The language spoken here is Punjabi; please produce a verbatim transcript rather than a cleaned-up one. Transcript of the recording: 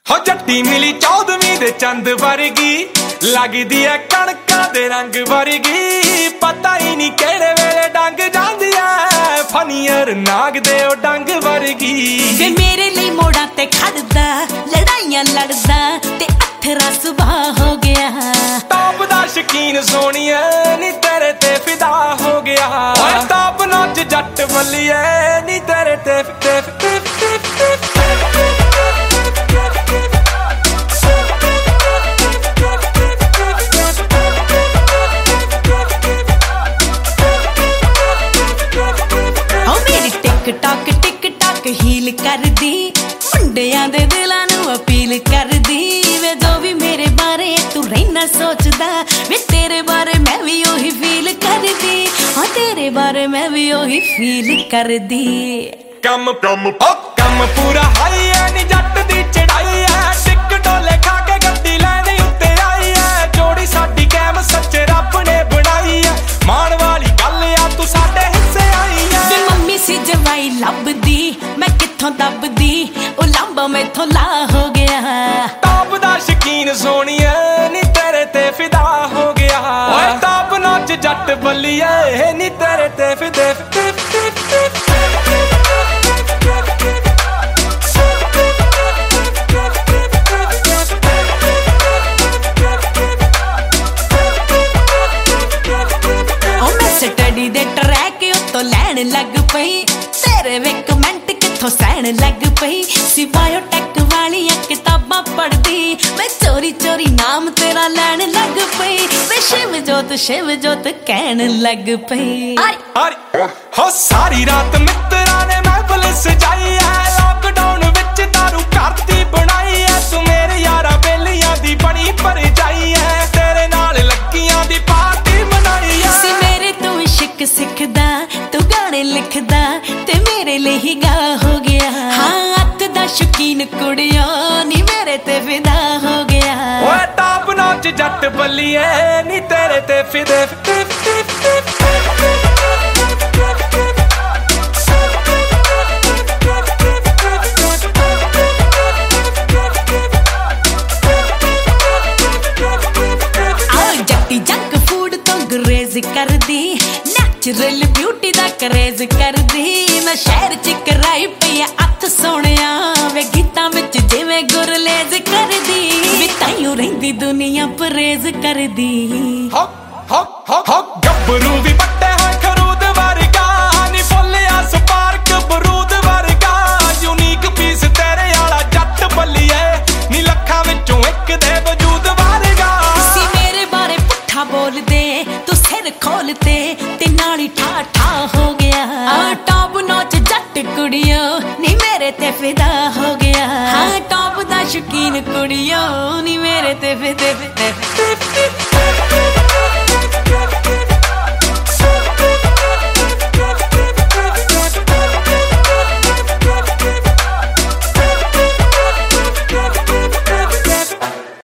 ਹੋ ਜੱਟੀ ਮਿਲੀ ਚੌਦਵੀਂ ਦੇ ਚੰਦ ਵਰਗੀ, ਲੱਗਦੀ ਐ ਕਣਕਾਂ ਦੇ ਰੰਗ ਵਰਗੀ। ਪਤਾ ਹੀ ਨਹੀਂ ਕਿਹੜੇ ਵੇਲੇ ਡੰਗ ਜਾਂਦੀ ਐ, ਫਨੀਅਰ ਨਾਗ ਦੇ ਉਹ ਡੰਗ ਵਰਗੀ। ਵੇ ਮੇਰੇ ਲਈ ਮੋੜਾਂ ਤੇ ਖੜਦਾ, ਲੜਾਈਆਂ ਲੜਦਾ ਤੇ ਅਥਰਾ ਸੁਭਾਅ ਹੋ ਗਿਆ। ਟੌਪ ਦਾ ਸ਼ਕੀਨ ਸੋਹਣੀਏ ਨੀ ਤੇਰੇ ਤੇ ਫਿਦਾ ਹੋ ਗਿਆ। ਓਏ ਟੌਪ ਨੌਚ ਜੱਟ ਬੱਲੀਏ ਨੀ ਤੇਰੇ ਤੇ ਤੇ ਟਕ ਟਿਕ ਟਕ ਹੀਲ ਕਰਦੀ, ਮੁੰਡਿਆਂ ਦੇ ਦਿਲਾਂ ਨੂੰ ਅਪੀਲ ਕਰਦੀ। ਵੇ ਜੋ ਵੀ ਮੇਰੇ ਬਾਰੇ ਤੂੰ ਰਹਿਣਾ ਸੋਚਦਾ, ਵੇ ਤੇਰੇ ਬਾਰੇ ਮੈਂ ਵੀ ਉਹੀ ਫੀਲ ਕਰਦੀ। ਹਾਂ ਤੇਰੇ ਬਾਰੇ ਮੈਂ ਵੀ ਉਹੀ ਫੀਲ ਕਰਦੀ। ਕੰਮ ਕੰਮ ਕੰਮ ਪੂਰਾ ਹਾਈ ਐ ਨੀ ਜੱਟ ਦੀ ਚੜਾਈ ਐ, ਟਿਕ ਡੋਲੇ ਖਾ ਕੇ ਗੱਡੀ ਲੈਣੀ ਉੱਤੇ ਆਈ ਐ। ਜੋੜੀ ਸਾਡੀ ਕੈਮ ਸੱਚੇ ਰੱਬ ਨੇ ਬਣਾਈ ਐ, ਮਾਣ ਵਾਲੀ ਗੱਲ ਆ ਤੂੰ ਸਾਡੇ ਹਿੱਸੇ ਆਈ ਐ। ਵੇ ਮੰਮੀ ਸੀ ਜਵਾਈ ਲੱਭਦੀ, ਮੈਂ ਕਿੱਥੋਂ ਦੱਬਦੀ, ਉਹ ਲਾਂਬਾ ਮੈਥੋਂ ਲਾ ਹੋ ਗਿਆ। ਟੌਪ ਦਾ ਸ਼ਕੀਨ ਸੋਹਣੀਏ ਨੀ ਤੇਰੇ ਤੇ ਫਿਦਾ ਹੋ ਗਿਆ। ਓਏ ਟੌਪ ਨੌਚ ਜੱਟ ਬੱਲੀਏ ਨੀ ਤੇਰੇ ਤੇ ਫਿਦੇ ਸਟੱਡੀ ਦੇ ਟਰੈਕ ਉੱਤੋਂ ਲੈਣ ਲੱਗ ਪਈ, ਤੇਰੇ ਵੇ ਕਮੈਂਟ ਕਿੱਥੋਂ ਸਹਿਣ ਲੱਗ ਪਈ। ਸੀ ਬਾਇਓਟੈਕ ਵਾਲੀਆਂ ਕਿਤਾਬਾਂ ਪੜ੍ਹਦੀ, ਮੈਂ ਚੋਰੀ ਚੋਰੀ ਨਾਮ ਤੇਰਾ ਲੈਣ ਲੱਗ ਪਈ। ਵੇ ਸ਼ਿਵ ਜੋਤ ਸ਼ਿਵ ਜੋਤ ਕਹਿਣ ਲੱਗ ਪਈ। ਹੋ ਸਾਰੀ ਰਾਤ ਮਿੱਤਰਾਂ ਨੇ ਮਹਿਫਲ ਸਜਾਈ ਐ, ਲਾਕਡਾਊਨ ਵਿੱਚ ਦਾਰੂ ਕਰਤੀ ਬਣਾਈ ਐ। ਤੂੰ ਮੇਰੇ ਯਾਰਾਂ ਬੇਲੀਆਂ ਦੀ ਬਣੀ ਭਰਜਾਈ ਐ, ਤੇਰੇ ਨਾਲ ਲੱਗੀਆਂ ਦੀ ਪਾਰਟੀ ਮਨਾਈ ਐ। ਸੀ ਮੇਰੇ ਤੋਂ ਇਸ਼ਕ ਸਿੱਖਦਾ, ਤੂੰ ਗਾਣੇ ਲਿਖਦਾ ਤੇ ਮੇਰੇ ਲਈ ਹੀ ਗਾ ਹੋ ਗਿਆ। ਹਾਂ ਅੱਤ ਦਾ ਸ਼ੌਕੀਨ ਕੁੜੀਆਂ ਨੀ ਮੇਰੇ ਤੇ ਫਿਦਾ ਹੋ ਗਿਆ। ਓਏ ਟੌਪ ਨੌਚ ਜੱਟ ਬੱਲੀਏ ਨੀ ਤੇਰੇ ਤੇ ਫਿਦੇ ਗਰੇਜ਼ ਕਰਦੀ, ਨੈਚੁਰਲ ਬਿਊਟੀ ਦਾ ਕਰੇਜ਼ ਕਰਦੀ। ਮੈਂ ਸ਼ਹਿਰ ਚ ਕਰਾਈ ਪਈ ਅੱਤ ਸੋਹਣਿਆ, ਵੇ ਗੀਤਾਂ ਵਿੱਚ ਜਿਵੇਂ ਗੁਰਲੇਜ਼ ਕਰਦੀ। ਵੀ ਤਾਈਓ ਰਹਿੰਦੀ ਦੁਨੀਆ ਪਰੇਜ਼ ਕਰਦੀ। ਹੋ ਹੋ ਹੋ ਗੱਭਰੂ ਵੀ ਵੱਡੇ ਹੋਏ ਖਰੂਦ ਵਰਗਾ, ਨੀ ਫੁੱਲਿਆ ਸਪਾਰਕ ਬਰੂਦ ਵਰਗਾ। ਯੂਨੀਕ ਪੀਸ ਤੇਰੇ ਵਾਲਾ ਜੱਟ ਬੱਲੀਏ ਨੀ ਲੱਖਾਂ ਵਿੱਚੋਂ ਇੱਕ ਦੇ ਵਜੂਦ ਵਰਗਾ। ਸੀ ਮੇਰੇ ਬਾਰੇ ਪੁੱਠਾ ਬੋਲਦੇ, ਤੂੰ ਸਿਰ ਖੋਲਤੇ ਤੇ ਨਾਲ ਹੀ ਠਾ ਠਾ ਹੋ ਗਿਆ। ਆ ਟੌਪ ਨੌਚ ਜੱਟ ਕੁੜੀਓ ਨੀ ਮੇਰੇ ਤੇ ਫਿਦਾ ਹੋ ਗਿਆ। ਹਾਂ ਟੌਪ ਦਾ ਸ਼ੌਕੀਨ ਕੁੜੀਓ ਨੀ ਮੇਰੇ ਤੇ ਫਿਦੇ ਫਿਦੇ